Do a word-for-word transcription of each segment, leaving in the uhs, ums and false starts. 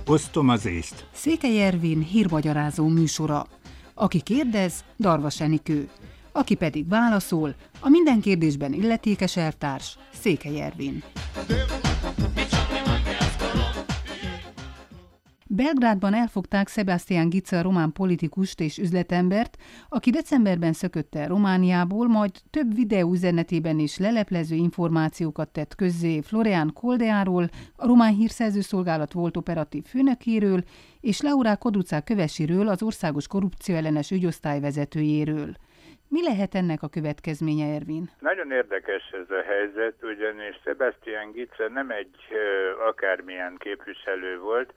Osztom az észt. Székely Ervin hírmagyarázó műsora. Aki kérdez, Darvas Enikő. Aki pedig válaszol, a minden kérdésben illetékes elvtárs, Székely Ervin. Belgrádban elfogták Sebastian Giza román politikust és üzletembert, aki decemberben szökött el Romániából, majd több videóüzenetében is leleplező információkat tett közzé Florian Koldeáról, a román hírszerzőszolgálat volt operatív főnökéről, és Laura Codruța Kövesiről, az országos korrupcióellenes ügyosztály vezetőjéről. Mi lehet ennek a következménye, Ervin? Nagyon érdekes ez a helyzet, ugyanis Sebastian Giza nem egy akármilyen képviselő volt,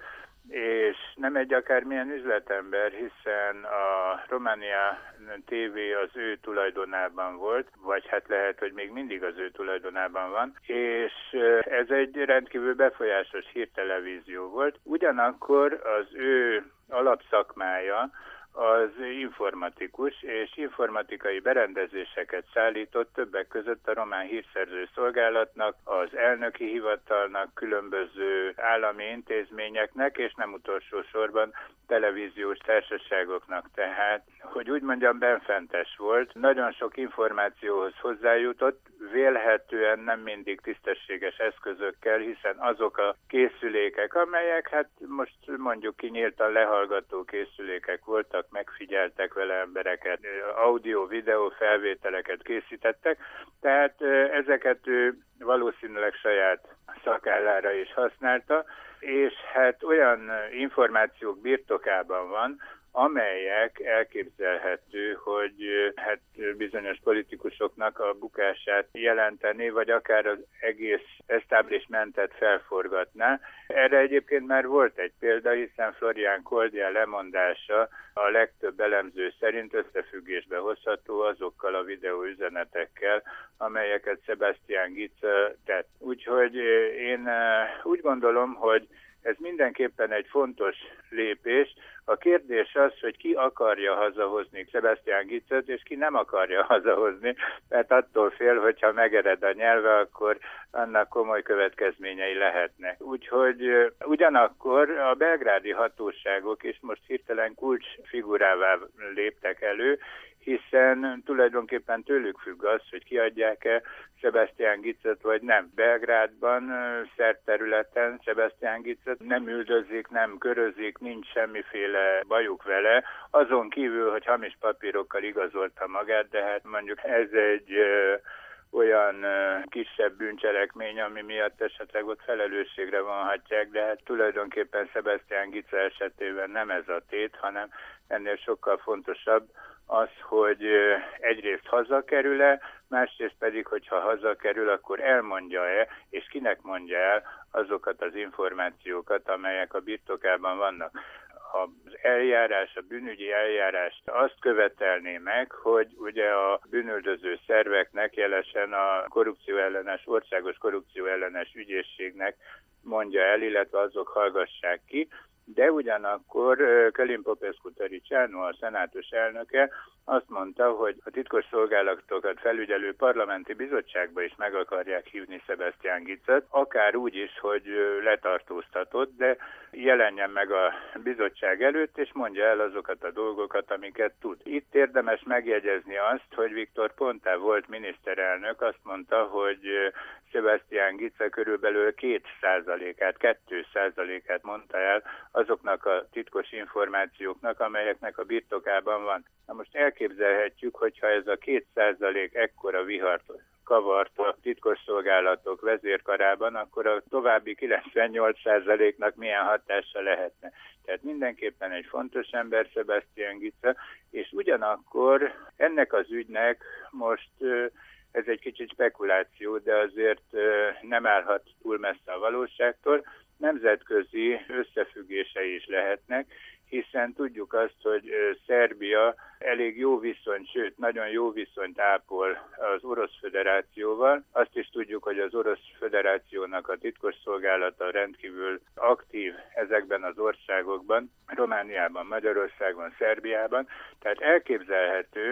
és nem egy akármilyen üzletember, hiszen a Románia té vé az ő tulajdonában volt, vagy hát lehet, hogy még mindig az ő tulajdonában van, és ez egy rendkívül befolyásos hírtelevízió volt. Ugyanakkor az ő alapszakmája az informatikus, és informatikai berendezéseket szállított többek között a román hírszerző szolgálatnak, az elnöki hivatalnak, különböző állami intézményeknek, és nem utolsó sorban televíziós társaságoknak. Tehát, hogy úgy mondjam, benfentes volt, nagyon sok információhoz hozzájutott, vélhetően nem mindig tisztességes eszközökkel, hiszen azok a készülékek, amelyek hát most mondjuk kinyíltan lehallgató készülékek voltak, megfigyeltek vele embereket, audio-videó felvételeket készítettek, tehát ezeket ő valószínűleg saját szakállára is használta, és hát olyan információk birtokában van, amelyek elképzelhető, hogy hát bizonyos politikusoknak a bukását jelenteni, vagy akár az egész establishmentet felforgatná. Erre egyébként már volt egy példa, hiszen Florian Koldeá lemondása a legtöbb elemző szerint összefüggésbe hozható azokkal a videóüzenetekkel, amelyeket Sebastian Giza tett. Úgyhogy én úgy gondolom, hogy ez mindenképpen egy fontos lépés. A kérdés az, hogy ki akarja hazahozni Sebastian Gizát, és ki nem akarja hazahozni, mert attól fél, hogyha megered a nyelve, akkor annak komoly következményei lehetnek. Úgyhogy ugyanakkor a belgrádi hatóságok is most hirtelen kulcsfigurává léptek elő, hiszen tulajdonképpen tőlük függ az, hogy kiadják-e Sebastian Gizát vagy nem. Belgrádban, szerterületen Sebastian Gizát nem üldözik, nem körözik, nincs semmiféle bajuk vele, azon kívül, hogy hamis papírokkal igazolta magát, de hát mondjuk ez egy ö, olyan ö, kisebb bűncselekmény, ami miatt esetleg ott felelősségre vonhatják, de hát tulajdonképpen Sebastian Giza esetében nem ez a tét, hanem ennél sokkal fontosabb az, hogy egyrészt hazakerül-e, másrészt pedig, hogyha hazakerül, akkor elmondja-e, és kinek mondja el azokat az információkat, amelyek a birtokában vannak. Az eljárás, a bűnügyi eljárás azt követelné meg, hogy ugye a bűnüldöző szerveknek, jelesen a korrupcióellenes, országos korrupcióellenes ügyészségnek mondja el, illetve azok hallgassák ki, de ugyanakkor Călin Popescu-Tăriceanu, a szenátus elnöke azt mondta, hogy a titkos szolgálatokat felügyelő parlamenti bizottságba is meg akarják hívni Sebastian Gizát, akár úgy is, hogy letartóztatott, de jelenjen meg a bizottság előtt, és mondja el azokat a dolgokat, amiket tud. Itt érdemes megjegyezni azt, hogy Viktor Ponta volt miniszterelnök, azt mondta, hogy Sebastian Giza körülbelül két százalékát, kettő százalékát mondta el azoknak a titkos információknak, amelyeknek a birtokában van. Na most elképzelhetjük, hogyha ez a két százalék ekkora vihart kavart a titkosszolgálatok vezérkarában, akkor a további kilencvennyolc százaléknak milyen hatása lehetne. Tehát mindenképpen egy fontos ember Sebastian Giza, és ugyanakkor ennek az ügynek most ez egy kicsit spekuláció, de azért nem állhat túl messze a valóságtól, nemzetközi összefüggései is lehetnek, hiszen tudjuk azt, hogy Szerbia elég jó viszonyt, sőt, nagyon jó viszonyt ápol az Orosz Föderációval. Azt is tudjuk, hogy az Orosz Föderációnak a titkosszolgálata rendkívül aktív ezekben az országokban, Romániában, Magyarországon, Szerbiában. Tehát elképzelhető,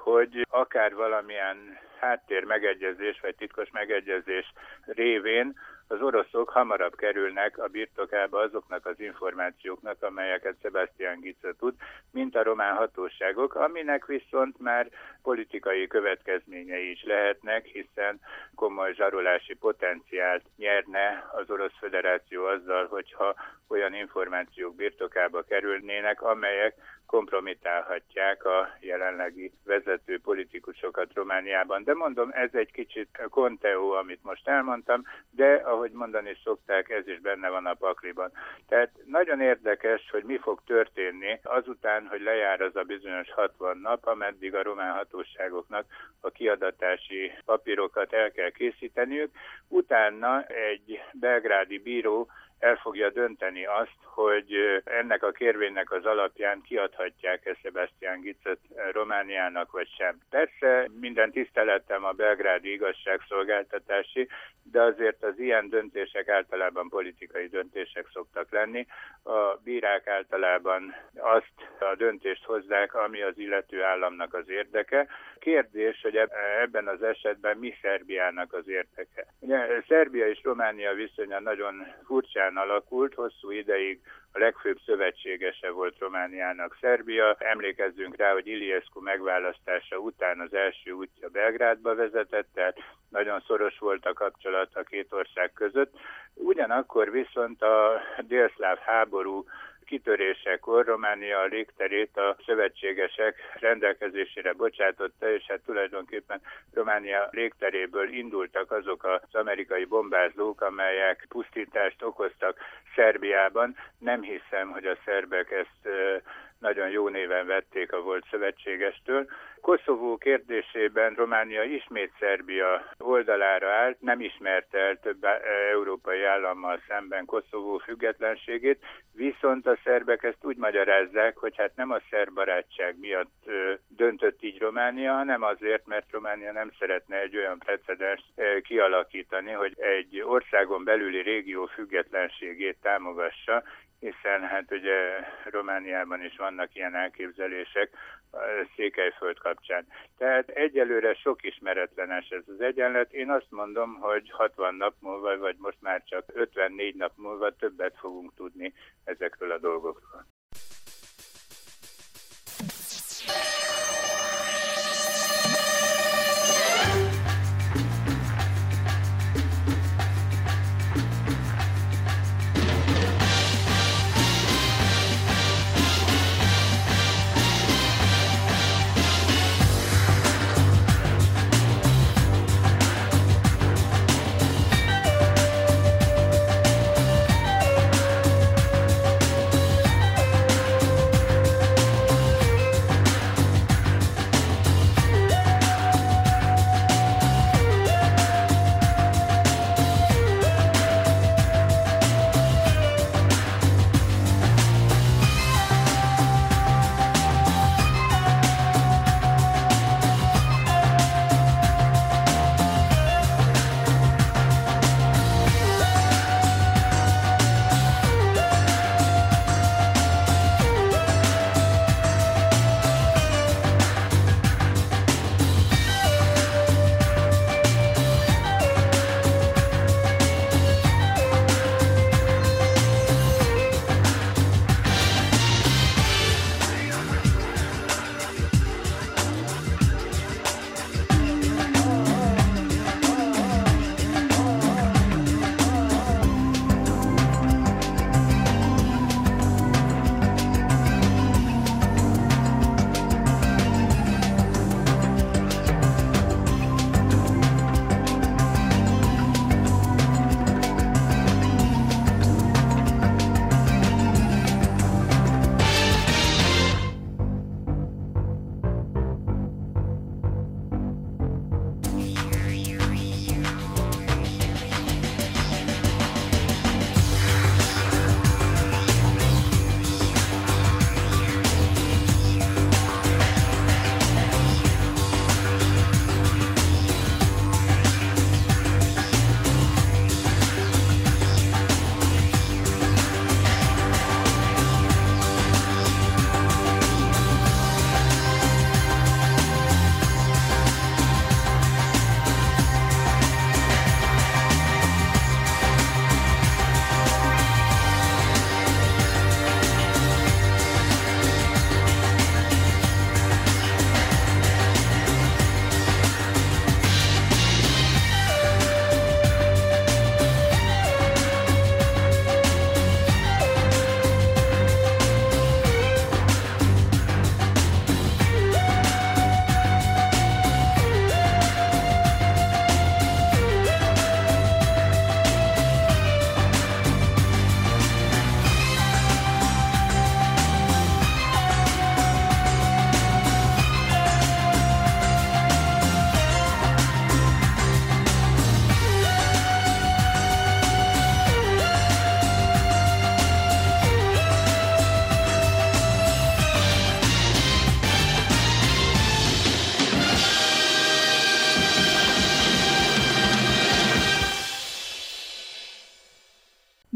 hogy akár valamilyen háttér megegyezés vagy titkos megegyezés révén az oroszok hamarabb kerülnek a birtokába azoknak az információknak, amelyeket Sebastian Giza tud, mint a román hatóságok, aminek viszont már politikai következményei is lehetnek, hiszen komoly zsarolási potenciált nyerne az Orosz Föderáció azzal, hogyha olyan információk birtokába kerülnének, amelyek kompromitálhatják a jelenlegi vezető politikusokat Romániában. De mondom, ez egy kicsit konteó, amit most elmondtam, de ahogy mondani szokták, ez is benne van a pakliban. Tehát nagyon érdekes, hogy mi fog történni azután, hogy lejár az a bizonyos hatvan nap, ameddig a román hatóságoknak a kiadatási papírokat el kell készíteniük. Utána egy belgrádi bíró el fogja dönteni azt, hogy ennek a kérvénynek az alapján kiadhatják-e Sebastian Gizet Romániának, vagy sem. Persze minden tisztelettem a belgrádi igazságszolgáltatási, de azért az ilyen döntések általában politikai döntések szoktak lenni. A bírák általában azt a döntést hozzák, ami az illető államnak az érdeke. Kérdés, hogy ebben az esetben mi Szerbiának az érdeke. Ugye, Szerbia és Románia viszonya nagyon furcsán alakult, hosszú ideig a legfőbb szövetségese volt Romániának Szerbia. Emlékezzünk rá, hogy Iliescu megválasztása után az első útja Belgrádba vezetett, tehát nagyon szoros volt a kapcsolat a két ország között. Ugyanakkor viszont a délszláv háború kitörésekor Románia a légterét a szövetségesek rendelkezésére bocsátotta, és hát tulajdonképpen Románia légteréből indultak azok az amerikai bombázók, amelyek pusztítást okoztak Szerbiában. Nem hiszem, hogy a szerbek ezt nagyon jó néven vették a volt szövetségestől. Koszovó kérdésében Románia ismét Szerbia oldalára állt, nem ismerte el több európai állammal szemben Koszovó függetlenségét, viszont a szerbek ezt úgy magyarázzák, hogy hát nem a szerb barátság miatt döntött így Románia, hanem azért, mert Románia nem szeretne egy olyan precedenst kialakítani, hogy egy országon belüli régió függetlenségét támogassa, hiszen hát ugye Romániában is vannak ilyen elképzelések Székelyföld kapcsán. Tehát egyelőre sok ismeretlenes ez az egyenlet. Én azt mondom, hogy hatvan nap múlva, vagy most már csak ötvennégy nap múlva többet fogunk tudni ezekről a dolgokról.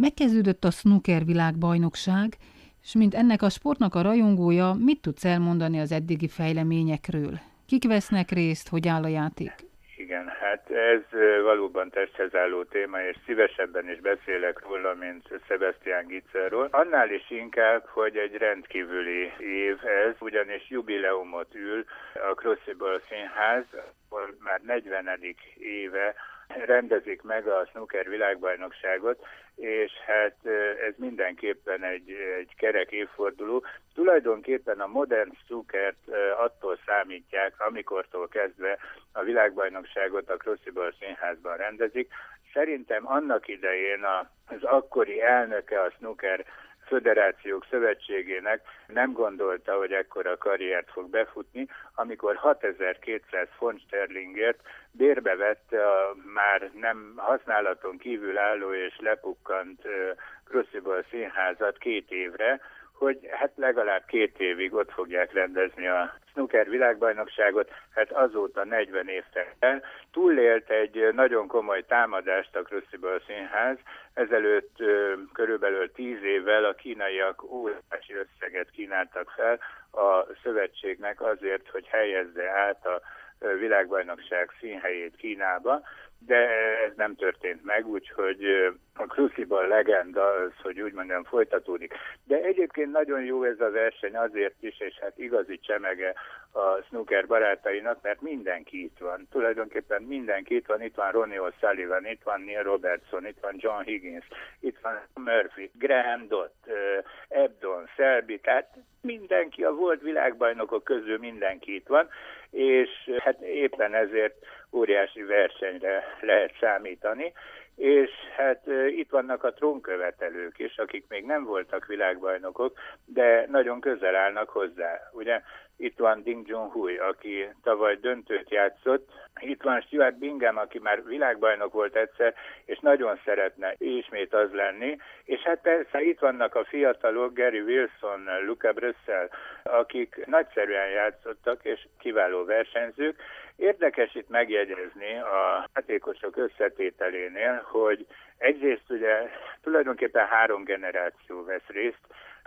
Megkezdődött a snooker világbajnokság, és mint ennek a sportnak a rajongója, mit tudsz elmondani az eddigi fejleményekről? Kik vesznek részt, hogy áll a játék? Igen, hát ez valóban testhez álló téma, és szívesebben is beszélek róla, mint Sebastian Gitzerről. Annál is inkább, hogy egy rendkívüli év ez, ugyanis jubileumot ül a Crucible Színház, ahol már negyvenedik éve rendezik meg a snooker világbajnokságot, és hát ez mindenképpen egy, egy kerek évforduló. Tulajdonképpen a modern snookert attól számítják, amikortól kezdve a világbajnokságot a Crucible Színházban rendezik. Szerintem annak idején az akkori elnöke a snooker Föderációk Szövetségének nem gondolta, hogy ekkora karriert fog befutni, amikor hatezer-kétszáz font sterlingért bérbe vette a már nem használaton kívül álló és lepukkant uh, Crucible Színházat két évre, hogy hát legalább két évig ott fogják rendezni a snooker világbajnokságot, hát azóta negyven év telt el. Túlélt egy nagyon komoly támadást a Crucible Színház, ezelőtt ö, körülbelül tíz évvel a kínaiak óriási összeget kínáltak fel a szövetségnek azért, hogy helyezze át a világbajnokság színhelyét Kínába, de ez nem történt meg, úgyhogy a Crucible legenda az, hogy úgy mondjam, folytatódik. De egyébként nagyon jó ez a verseny azért is, és hát igazi csemege a snooker barátainak, mert mindenki itt van. Tulajdonképpen mindenki itt van, itt van Ronnie O'Sullivan, itt van Neil Robertson, itt van John Higgins, itt van Murphy, Graham Dott, Ebdon, Selby, tehát mindenki, a volt világbajnokok közül mindenki itt van, és hát éppen ezért óriási versenyre lehet számítani, és hát e, itt vannak a trónkövetelők is, akik még nem voltak világbajnokok, de nagyon közel állnak hozzá. Ugye itt van Ding Junhui, aki tavaly döntőt játszott, itt van Stuart Bingham, aki már világbajnok volt egyszer, és nagyon szeretne ismét az lenni, és hát persze itt vannak a fiatalok, Gary Wilson, Luca Brüssel, akik nagyszerűen játszottak, és kiváló versenyzők. Érdekes itt megjegyezni a játékosok összetételénél, hogy egyrészt ugye tulajdonképpen három generáció vesz részt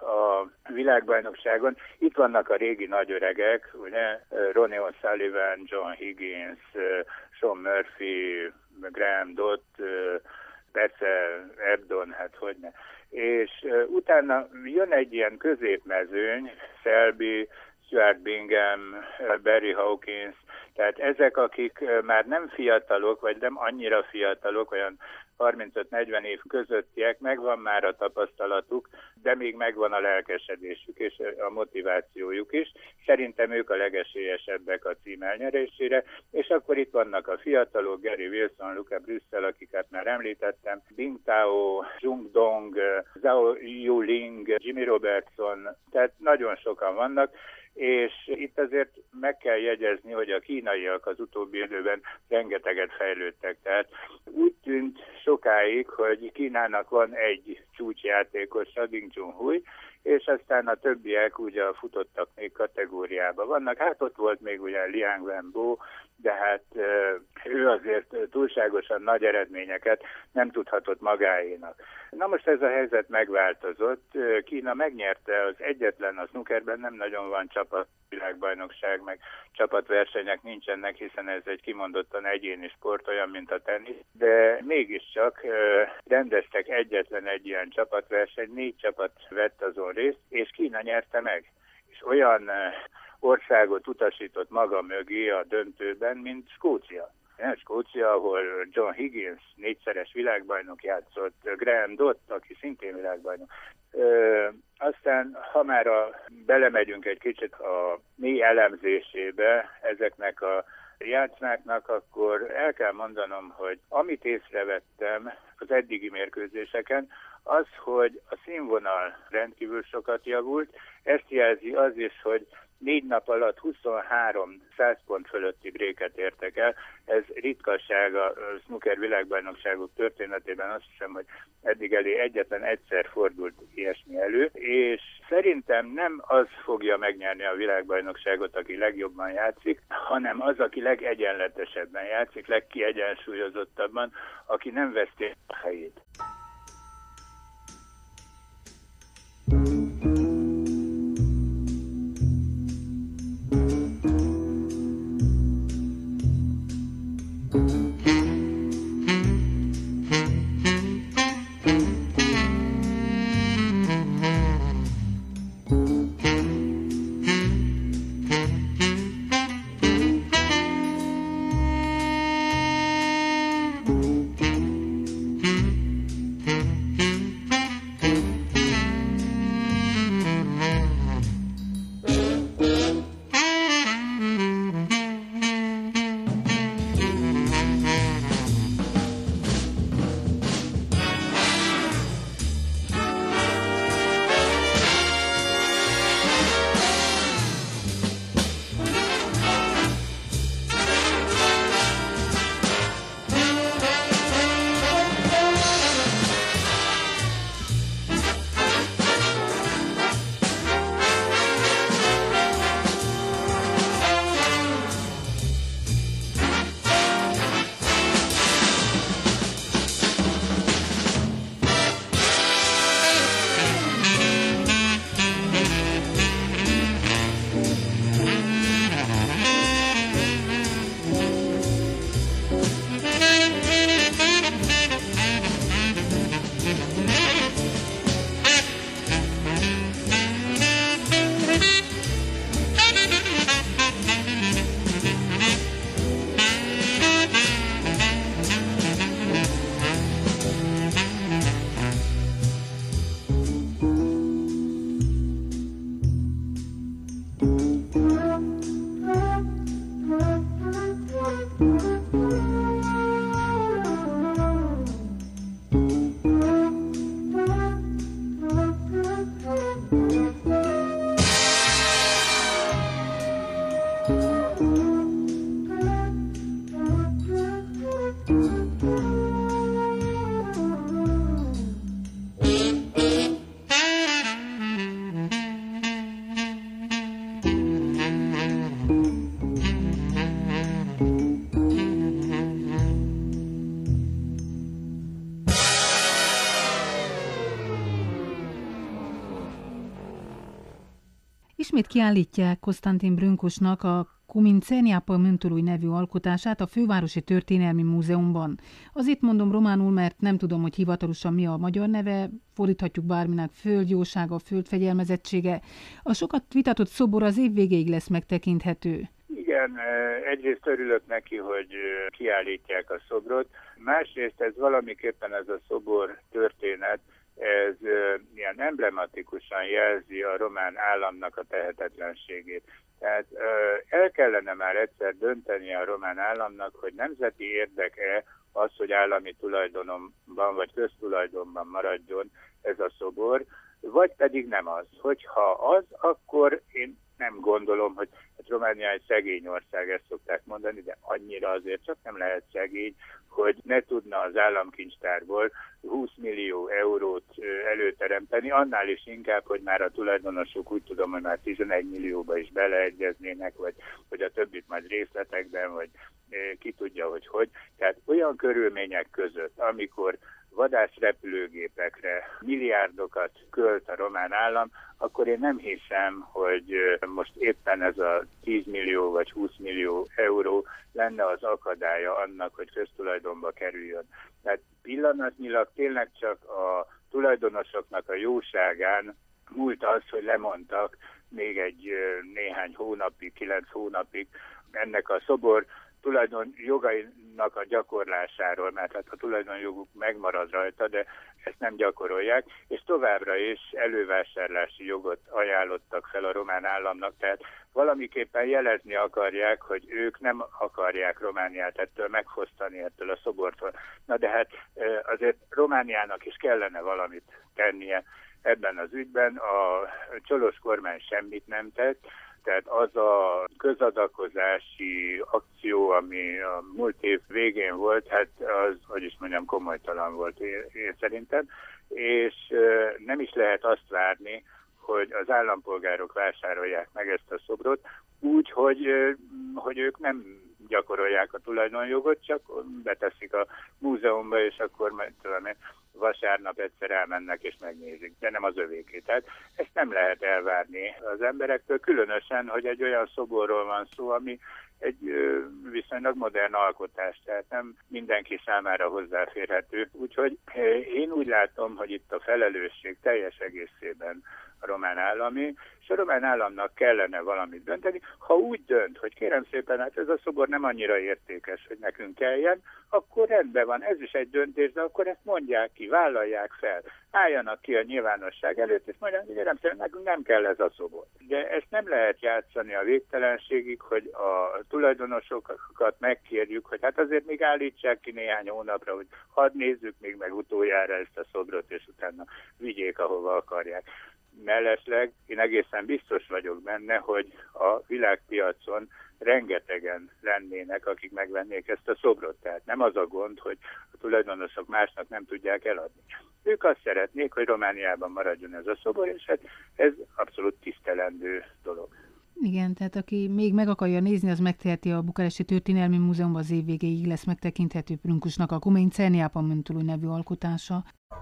a világbajnokságon. Itt vannak a régi nagyöregek, ugye Ronnie O'Sullivan, John Higgins, Sean Murphy, Graham Dott, persze Ebdon, hát hogyne. És utána jön egy ilyen középmezőny, Selby, Stuart Bingham, Barry Hawkins, tehát ezek, akik már nem fiatalok, vagy nem annyira fiatalok, olyan harmincöt-negyven év közöttiek, megvan már a tapasztalatuk, de még megvan a lelkesedésük és a motivációjuk is. Szerintem ők a legesélyesebbek a cím elnyerésére, és akkor itt vannak a fiatalok, Gary Wilson, Luca Brüssel, akiket már említettem, Bing Tao, Jung Dong, Zhao Yuling, Jimmy Robertson, tehát nagyon sokan vannak, és itt azért meg kell jegyezni, hogy a kínaiak az utóbbi időben rengeteget fejlődtek. Tehát úgy tűnt sokáig, hogy Kínának van egy csúcsjátékosa, Ding Junhui, és aztán a többiek ugye futottak még kategóriába vannak. Hát ott volt még ugye Liang Wenbo, de hát ő azért túlságosan nagy eredményeket nem tudhatott magáénak. Na most ez a helyzet megváltozott. Kína megnyerte az egyetlen, a snookerben nem nagyon van csapat világbajnokság, meg csapatversenyek nincsenek, hiszen ez egy kimondottan egyéni sport, olyan, mint a tenisz, de mégiscsak rendeztek egyetlen egy ilyen csapatverseny, négy csapat vett azon részt, és Kína nyerte meg. És olyan országot utasított maga mögé a döntőben, mint Skócia. Skócia, ahol John Higgins négyszeres világbajnok játszott, Graham Dott, aki szintén világbajnok. Ö, aztán, ha már a, belemegyünk egy kicsit a mély elemzésébe ezeknek a játszmáknak, akkor el kell mondanom, hogy amit észrevettem az eddigi mérkőzéseken, az, hogy a színvonal rendkívül sokat javult, ezt jelzi az is, hogy négy nap alatt huszonhárom száz pont fölötti bréket értek el. Ez ritkaság a snooker világbajnokságok történetében, azt hiszem, hogy eddig elé egyetlen egyszer fordult ilyesmi elő, és szerintem nem az fogja megnyerni a világbajnokságot, aki legjobban játszik, hanem az, aki legegyenletesebben játszik, legkiegyensúlyozottabban, aki nem veszti a helyét. ismét kiállítják Konstantin Brâncoșnak a Cumințenia Pământului nevű alkotását a Fővárosi Történelmi Múzeumban. Azért mondom románul, mert nem tudom, hogy hivatalosan mi a magyar neve, fordíthatjuk bárminek: földjósága, földfegyelmezettsége. A sokat vitatott szobor az év végéig lesz megtekinthető. Igen, egyrészt örülök neki, hogy kiállítják a szobrot, másrészt ez valamiképpen ez a szobor történet, ez ilyen emblematikusan jelzi a román államnak a tehetetlenségét. Tehát el kellene már egyszer dönteni a román államnak, hogy nemzeti érdeke az, hogy állami tulajdonban vagy köztulajdonban maradjon ez a szobor, vagy pedig nem az. Hogyha az, akkor én nem gondolom, hogy hát Románia egy szegény ország, ezt szokták mondani, de annyira azért csak nem lehet szegény, hogy ne tudna az államkincstárból húsz millió eurót előteremteni, annál is inkább, hogy már a tulajdonosok úgy tudom, hogy már tizenegy millióba is beleegyeznének, vagy hogy a többit majd részletekben, vagy ki tudja, hogy hogy. Tehát olyan körülmények között, amikor vadászrepülőgépekre milliárdokat költ a román állam, akkor én nem hiszem, hogy most éppen ez a tíz millió vagy húsz millió euró lenne az akadálya annak, hogy köztulajdonba kerüljön. Tehát pillanatnyilag tényleg csak a tulajdonosoknak a jóságán múlt az, hogy lemondtak még egy néhány hónapig, kilenc hónapig ennek a szobor tulajdon jogainak a gyakorlásáról, mert hát a tulajdonjoguk megmarad rajta, de ezt nem gyakorolják, és továbbra is elővásárlási jogot ajánlottak fel a román államnak, tehát valamiképpen jelezni akarják, hogy ők nem akarják Romániát ettől megfosztani, ettől a szobortól. Na de hát azért Romániának is kellene valamit tennie ebben az ügyben. A Csolos kormány semmit nem tett, tehát az a közadakozási akció, ami a múlt év végén volt, hát az, hogy is mondjam, komolytalan volt én, én szerintem, és nem is lehet azt várni, hogy az állampolgárok vásárolják meg ezt a szobrot, úgy, hogy, hogy ők nem gyakorolják a tulajdonjogot, csak beteszik a múzeumba, és akkor majd tudom én, vasárnap egyszer elmennek és megnézik, de nem az övéké. Tehát ezt nem lehet elvárni az emberektől, különösen, hogy egy olyan szoborról van szó, ami egy ö, viszonylag modern alkotás, tehát nem mindenki számára hozzáférhető. Úgyhogy én úgy látom, hogy itt a felelősség teljes egészében a román állami, és a román államnak kellene valamit dönteni. Ha úgy dönt, hogy kérem szépen, hát ez a szobor nem annyira értékes, hogy nekünk kelljen, akkor rendben van, ez is egy döntés, de akkor ezt mondják ki, vállalják fel, álljanak ki a nyilvánosság előtt, és mondják, hogy kérem szépen, nekünk nem kell ez a szobor. De ezt nem lehet játszani a végtelenségig, hogy a tulajdonosokat megkérjük, hogy hát azért még állítsák ki néhány hónapra, hogy hadd nézzük még meg utoljára ezt a szobrot, és utána vigyék, ahova akarják. Mellesleg én egészen biztos vagyok benne, hogy a világpiacon rengetegen lennének, akik megvennék ezt a szobrot. Tehát nem az a gond, hogy a tulajdonosok másnak nem tudják eladni. Ők azt szeretnék, hogy Romániában maradjon ez a szobor, és hát ez abszolút tisztelendő dolog. Igen, tehát aki még meg akarja nézni, az megteheti a Bukaresti Történelmi Múzeumban, az év végéig lesz megtekinthető Brâncoșnak a Cumințenia Pământului nevű alkotása.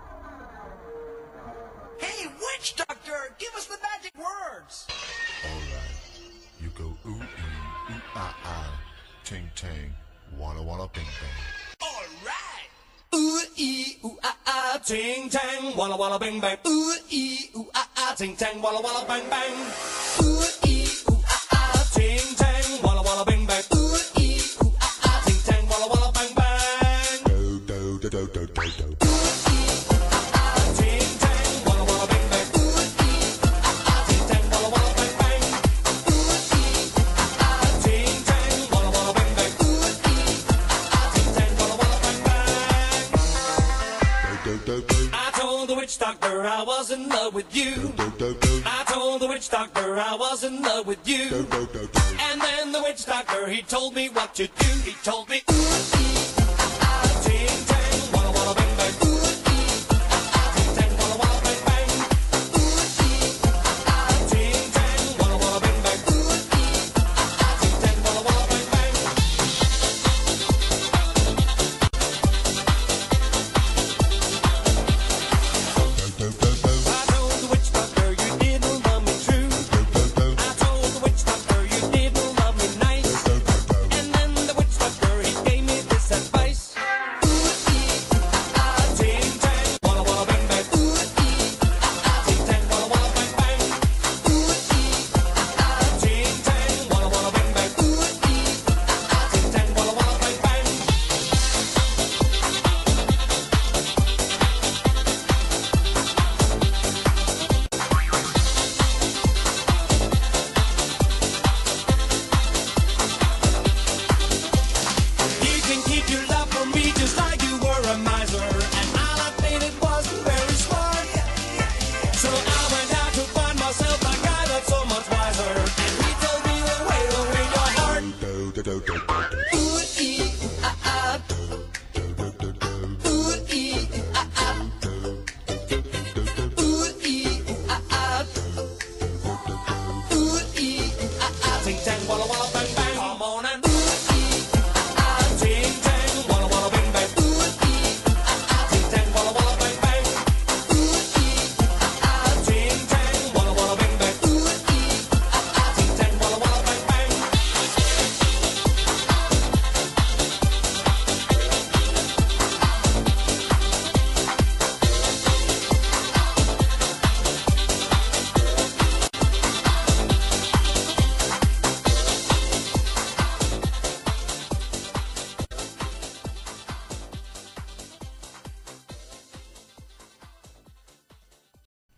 Hey, witch doctor, give us the magic words. All right, you go ooh ee, ooh ah ah, ting tang, walla walla bing bang. All right. Ooh ee, ooh ah ah, ting tang, walla walla bing bang. Ooh ee, ooh ah ah, ting tang, walla walla bang bang. Ooh ee, ooh ah ah, ting tang, walla walla bing bang. Ooh ee, ooh ah ah, ting tang, walla walla bang bang. Do do do do do do do. Doctor, I was in love with you. I told the witch doctor I was in love with you. And then the witch doctor, he told me what to do. He told me, ooh, ee, ah, ah, ting, tang, walla, walla, bang, bang. Ooh, ee, ah, ah, ting, tang, walla, walla, bang, bang. Ooh, ee, ah, ah, ting, tang, walla, walla, bang, bang. Ooh, ee, ah, ah, ting, tang, walla, walla, bang, bang. I told the witch doctor you didn't love me true.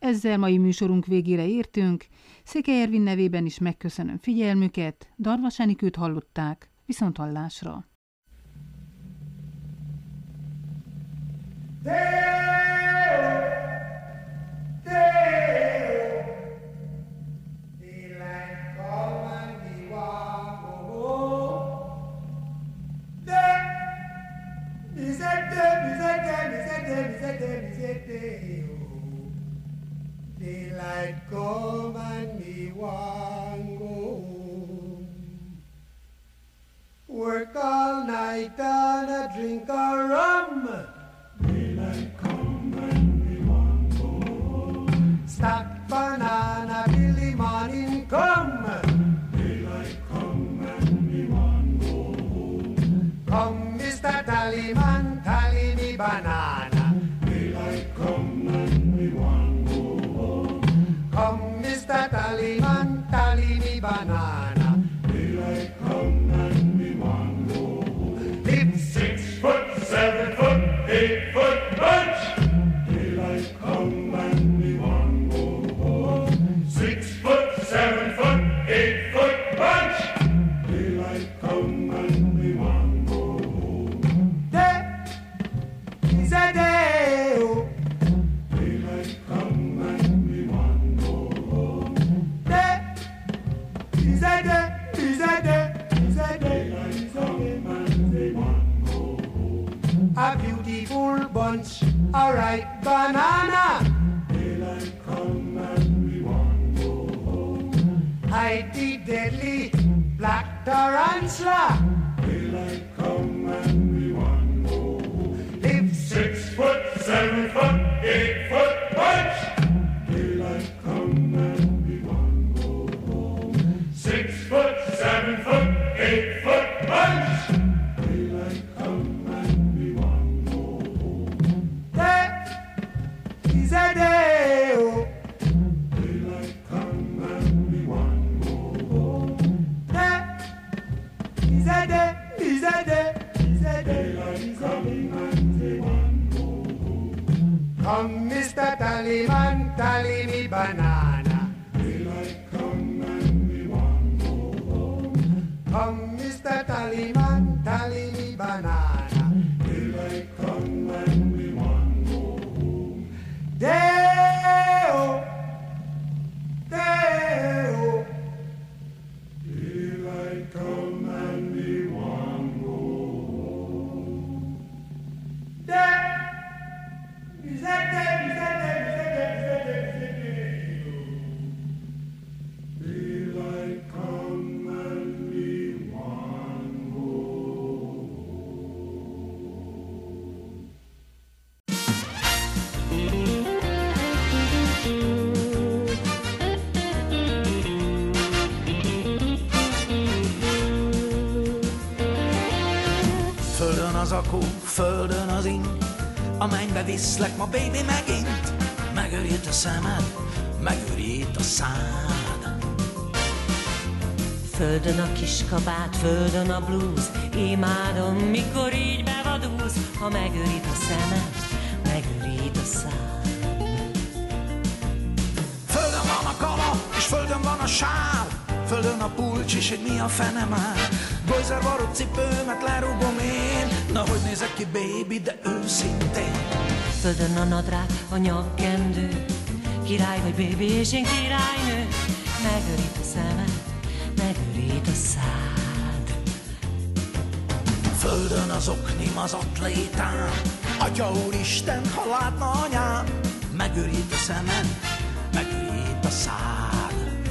Ezzel mai műsorunk végére értünk. Székely Ervin nevében is megköszönöm figyelmüket. Darvas Enikőt hallották. Viszonthallásra. Daylight come and me want go home. Work all night and a drink a rum. Daylight come and me want go home. Stack banana till the morning come. Daylight come and me want go home. Come, Mister Tallyman, tally me banana. Daylight come and me want go home. Come, Mister Tallyman, tally me banana. Daylight come and me want go home. Live six foot, seven foot, eight foot bunch. Daylight come and me want go home. Six foot, seven foot, eight foot bunch. Daylight come and me want go home. Day is a day. Oh. Daylight come and me want go home. Day is a day. Is a day. Is a day. Daylight come and me want go home. A beautiful bunch, a ripe banana. Daylight come and we want go home. Hide the deadly black tarantula. Daylight come and we want go home. Live six foot, seven foot, eight foot bunch. Daylight come and we want go home. Six foot, seven foot, eight foot bunch. Daylight come and we want go home. Day is a day. Oh. Daylight come and we want go home. Day is a day. Is a day. Is a day. Daylight come and we want go home. Come, Mister Tallyman, tally me banana. Daylight come and we want go home. Come, Mister Tallyman, tally me banana. Daylight come and we want go home. Day-o, day-o. Daylight come and we want go home. Day, is that day, is that day, is that day, is that day, is that day. Daylight come and we want go Földön az akó, földön az ing, a mennybe viszlek ma, baby, megint. Megörít a szemed, megörít a szád. Földön a kiskabát, földön a blues, imádom, mikor így bevadulsz. Ha megörít a szemed, megörít a szád. Földön van a kala, és földön van a sár, földön a pulcs, és egy mi a fene már. Gojzer varrott cipőmet lerúgom én, na hogy nézek ki, baby, de őszintén. Földön a nadrág, a nyakkendő, király vagy, baby, és én királynő. Megörít a szemed, megörít a szád. Földön az oknim, az atlétám, Atya úristen, ha látna anyám, megörít a szemed, megörít a szád.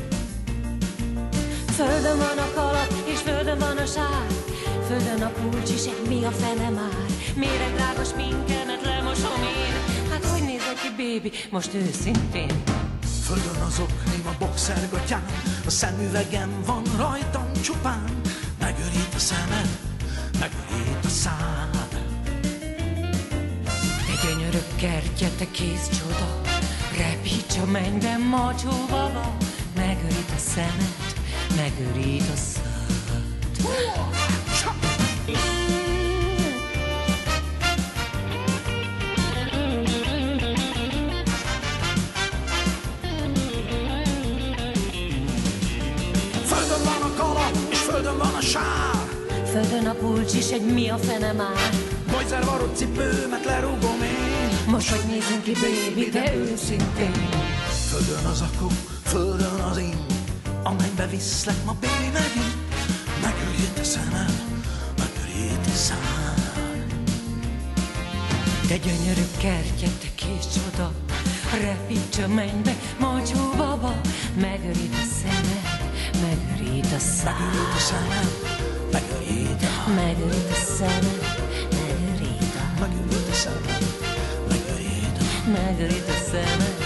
Földön van a kalap, és földön van a sár, földön a pulcs, és egy mi a fene már. Méreg drága sminkemet lemosom én, hát hogy nézek ki, baby, most őszintén. Földön az oknim, a boxergatyám, a szemüvegem van rajtam csupán, megörít a szemed, megörít a szád. Te gyönyörök kertje, te kész csoda, repíts a mennyben macsó baba, megörít a szemed, megörít a szád. földön a pulcs is, egy mi a fene már. Bojzer varrott cipőmet lerúgom én. Most hogy nézzünk ki, baby, de őszintén. Földön az akó, földön az én, amelybe viszlek ma, baby, megint. Megörít a szemem, megörít a szám. Te gyönyörű kertje, te kis csoda, repíts a mennybe, mocsó baba. Megörít a szemed, megörít a szám. Megörít a szemem, megörít a... Megörít a szemed, megörít a... Megörít a szemem, megörít a... Megörít a szemed,